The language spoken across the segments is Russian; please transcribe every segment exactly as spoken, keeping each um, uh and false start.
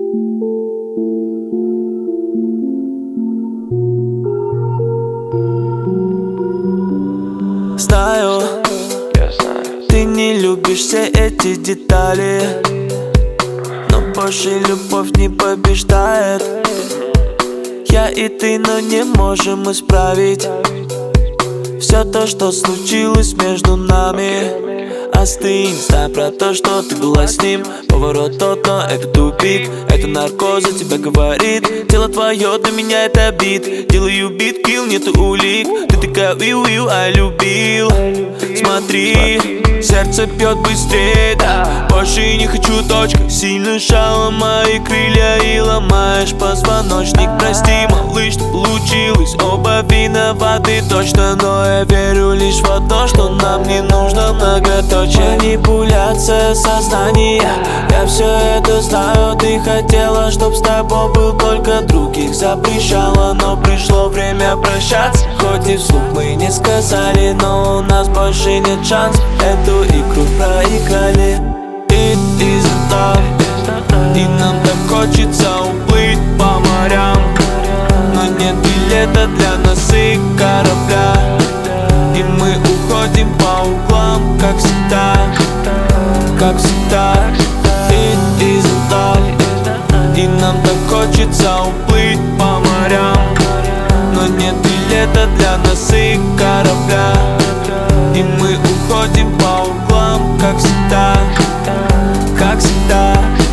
Знаю, ты не любишь все эти детали, но больше любовь не побеждает. Я и ты, но не можем исправить все то, что случилось между нами. Остынь, знай про то, что ты была с ним. Поворот тот, но это тупик. Это наркоз за тебя говорит. Тело твое для меня это бит. Делаю бит, килл, нету улик. Ты такая виу-виу, а любил. Смотри, сердце бьет быстрее, да. Больше не хочу, точка. Сильно жало мои крылья и ломаешь позвоночник. Прости, малыш, что получилось. Оба виноваты точно, но я верю лишь в одно, что нам не нужно многоточие. Манипуляция сознания, я все это знаю. Ты хотела, чтоб с тобой был только друг. Их запрещала, но пришло время прощаться. Хоть и вслух мы не сказали, но у нас больше нет шансов. Эту игру проиграли. It isn't love, и нам так хочется уплыть по морям, но нет билета для нас и корабля. И мы уходим по углам, как всегда, как всегда. It isn't love, и нам так хочется уплыть по морям, но нет билета для нас и корабля. И мы уходим по углам, как всегда, как всегда.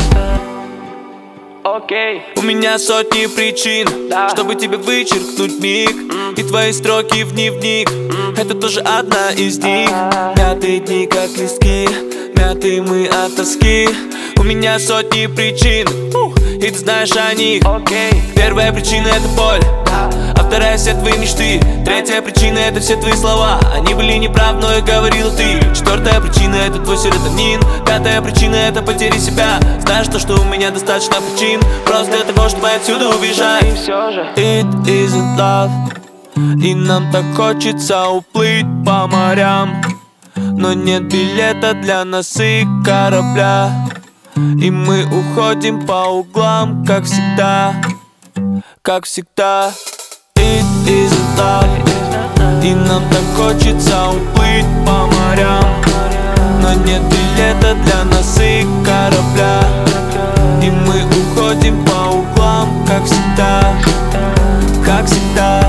Окей. У меня сотни причин, да. чтобы тебе вычеркнуть миг. И твои строки в дневник, это тоже одна из них. Мятые дни, как листки, мятые мы от тоски. У меня сотни причин, и ты знаешь о них. Окей. Первая причина — это боль, а вторая — все твои мечты. Третья причина — это все твои слова. Они были неправ, но и говорила ты. Четвертая причина — это твой серотонин. Пятая причина — это потери себя. Знаешь то, что у меня достаточно причин просто для того, чтобы отсюда убежать. И все же It isn't love, и нам так хочется уплыть по морям, но нет билета для нас и корабля. И мы уходим по углам, как всегда, как всегда. It isn't love, и нам так хочется уплыть по морям, но нет билета для нас и корабля. И мы уходим по углам, как всегда, как всегда.